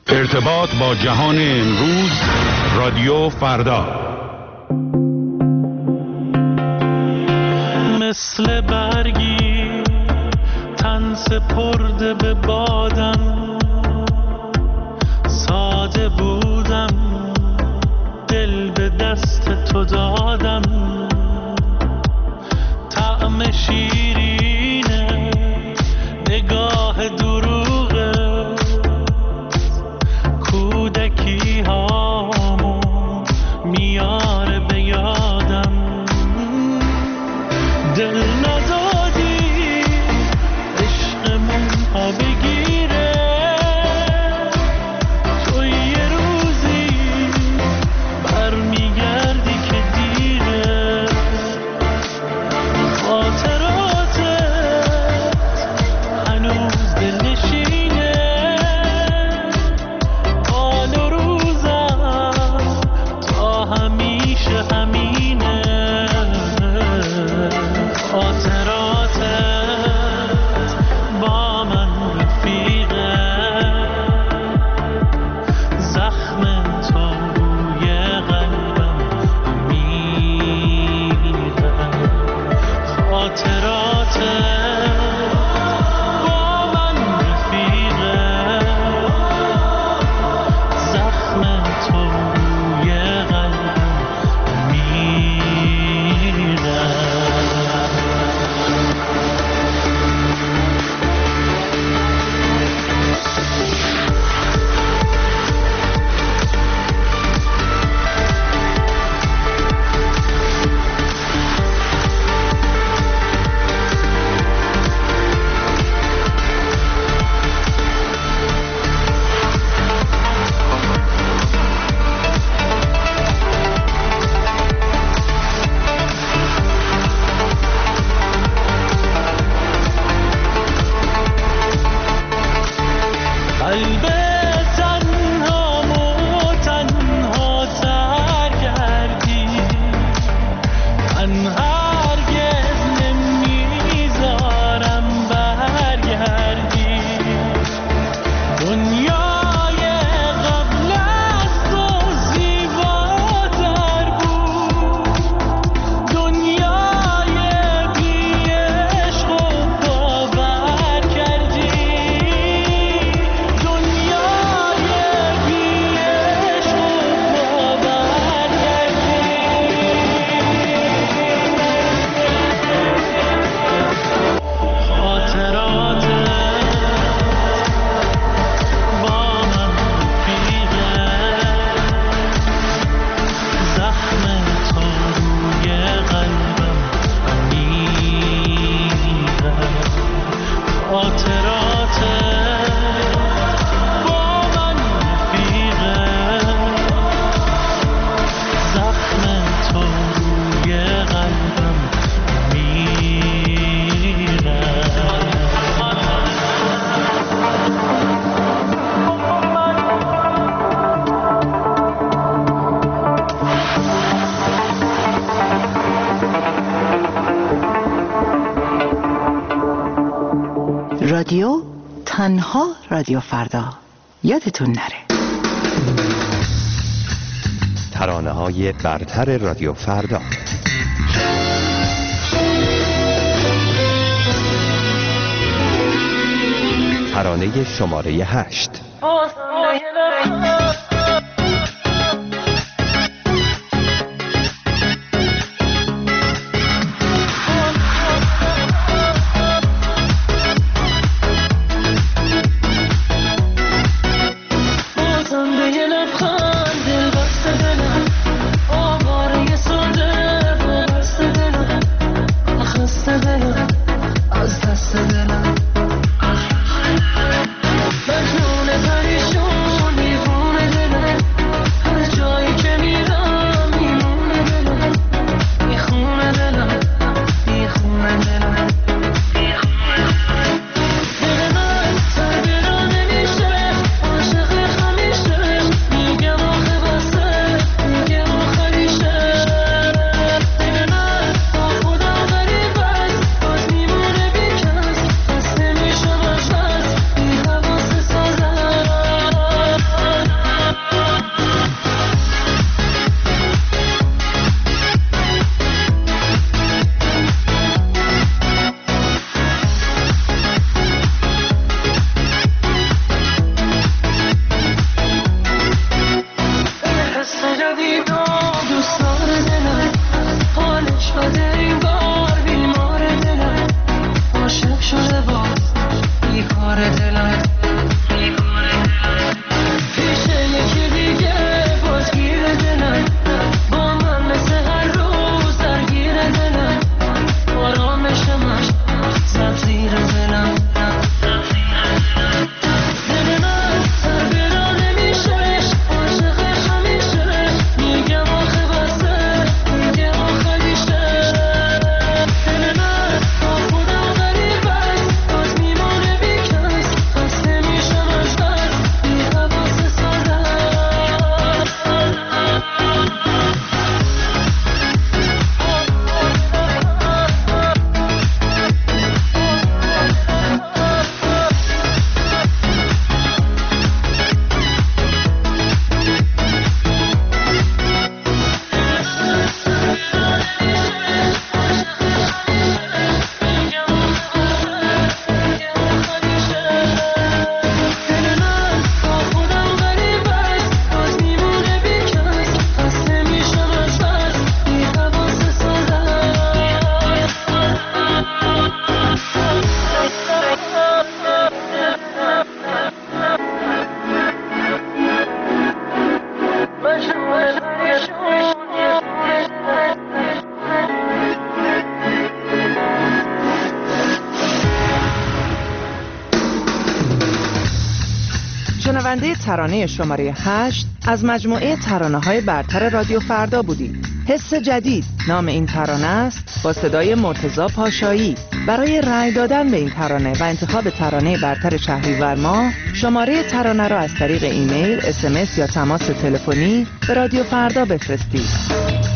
ارتباط با جهان امروز، رادیو فردا. مثل برگی تن سپرده به بادم، ساده بودم دل به دست تو دادم، طعم شیرینه نگاه دروغه، کودکی هامو میاره به یادم، دل ندادی عشقمون ها بگیره، تو یه روزی برمیگردی که دیره، خاطراتت هنوز دلنشینه، حال و روزم تا همیشه همینه، خاطراتت با من رفیقه، زخم تو روی قلبم میره، خاطراتت با من رفیقه، زخم تو روی قلبم میره. قلب تنهامو تنها تر کردی، من هرگز نمیذارم برگردی، دنیای قبل از تو زیباتر بود، دنیای بی عشق و باور کردی، رادیو تنها رادیو فردا، یادتون نره. ترانه‌های برتر رادیو فردا. ترانه شماره 8. مجنون پریشون دیوونه شنونده ترانه شماره 8 از مجموعه ترانه‌های برتر رادیو فردا بودید. حس جدید نام این ترانه است، با صدای مرتضی پاشایی. برای رأی دادن به این ترانه و انتخاب ترانه برتر شهریور ماه، شماره ترانه را از طریق ایمیل، SMS یا تماس تلفنی به رادیو فردا بفرستید.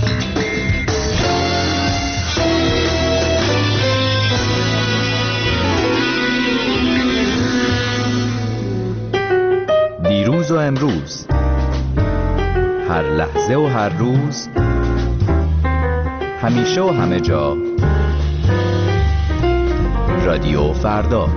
دیروز و امروز، هر لحظه و هر روز، همیشه و همه جا، رادیو فردا.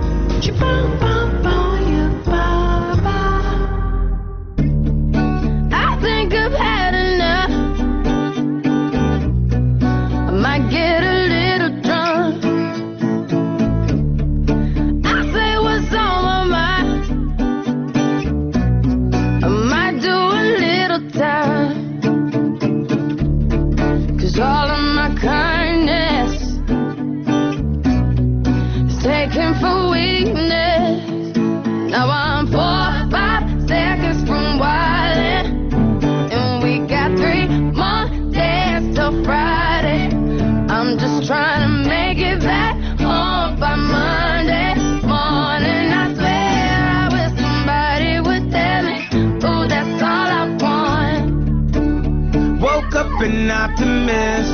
An optimist.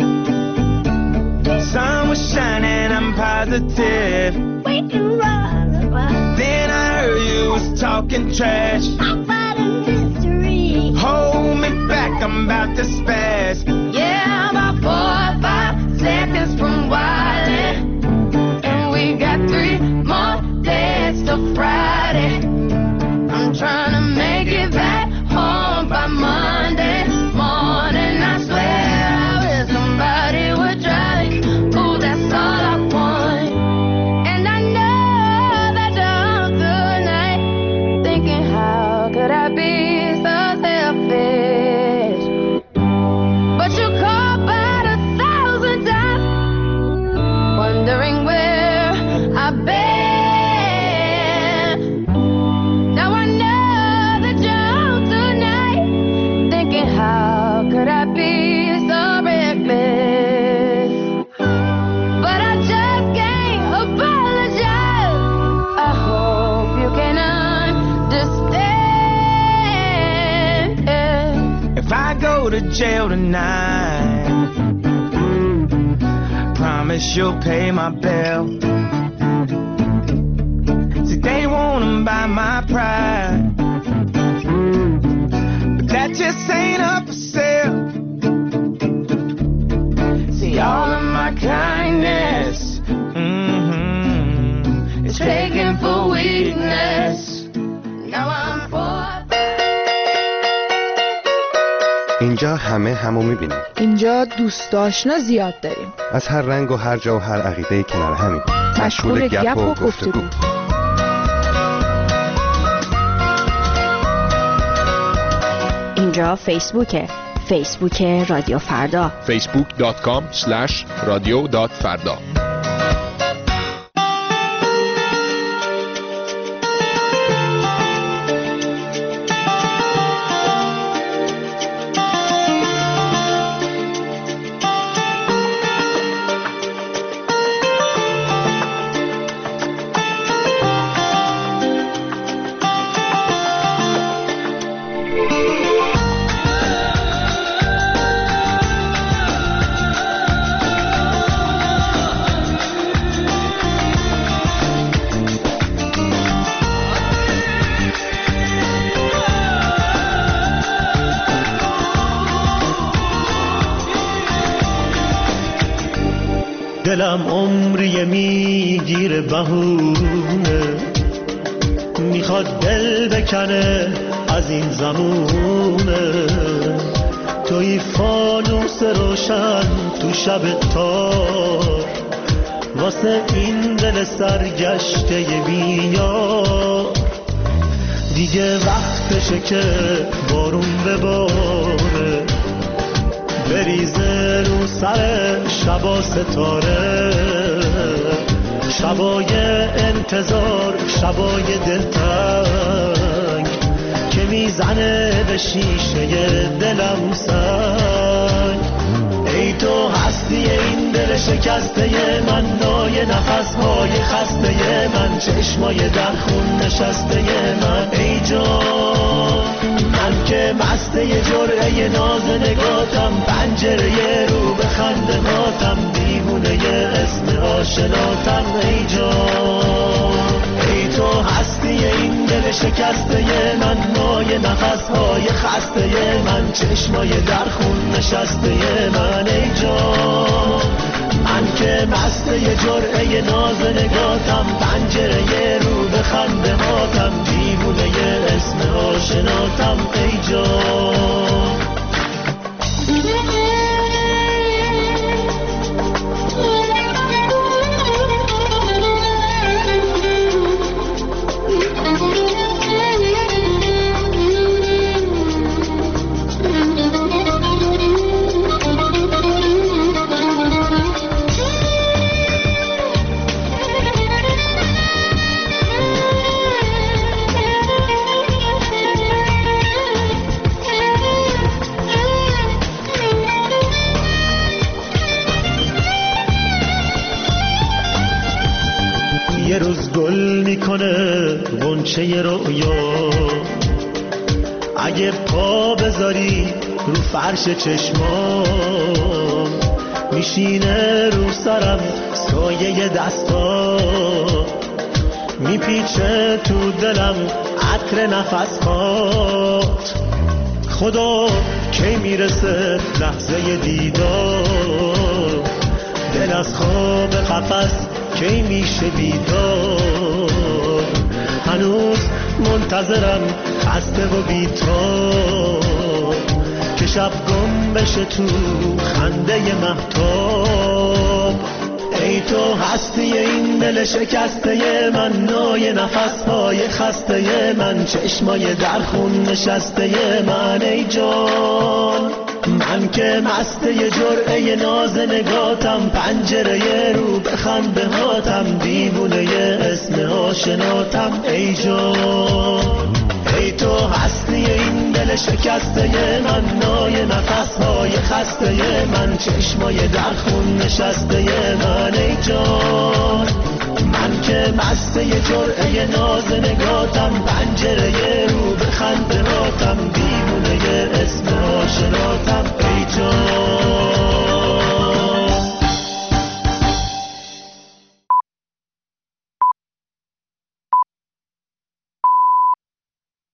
Sun was shining, I'm positive. We can run. Then I heard you was talking trash. I'm fighting mystery. Hold me back, I'm about to spaz. Yeah, I'm about 4 or 5 seconds from wildin'. And we got 3 more days till Friday. I'm trying to make it back home by Monday morning. To jail tonight, promise you'll pay my bill. See, they wanna buy my pride, but that just ain't up for sale. See, all of my kindness is taken for weakness. Now I'm poor. اینجا همو میبینیم. اینجا دوست آشنا زیاد داریم. از هر رنگ و هر جا و هر عقیده کنار همین. مشغول گپ و گفتگو. اینجا فیسبوک رادیو فردا. facebook.com/radio.farda. دلم عمری میگیره بهونه، میخواد دل بکنه از این زمونه. توی فانوس روشن تو شب تار، واسه این دل سرگشته بیار. دیگه وقتشه که بارون بباره، بریزه رو سر شبا ستاره. شبای انتظار، شبای دلتنگ، میزنه به شیشه دلم سنگ. ای تو هستی این دل شکسته من، نای نفسهای خسته من، چشمای در خون نشسته من. ای جان من که مسته جرعه ناز نگاتم، پنجره رو به خنده هاتم، دیوونه اسم آشناتم. ای جان ای تو هستی این دل شکسته من، نای نفسهای خسته من، چشمای در خون نشسته من. ای جان من که مسته جرعه ناز نگاتم، پنجره رو به خنده هاتم، دیوونه اسم آشناتم. ای جان یه روز گل میکنه غنچه رویا، اگه پا بذاری رو فرش چشمام، میشینه رو سرم سایه دستا، میپیچه تو دلم عطر نفسات. خدا کی میرسه لحظه دیدار، دل از خواب قفس کی میشه بیدار. هنوز منتظرم خسته و بی‌تاب، که شب گم بشه تو خنده مهتاب. ای تو هستی این دل شکسته من، نای نفسهای خسته من، چشمای در خون نشسته من. ای جان من که مسته جرعه ناز نگاتم، پنجره رو به خنده هاتم، دیوونه اسم آشناتم. ای جان ای تو هستی این دل شکسته من، نای نفسهای خسته من، چشمای در خون نشسته من. ای جان من که مسته جرعه ناز نگاتم، پنجره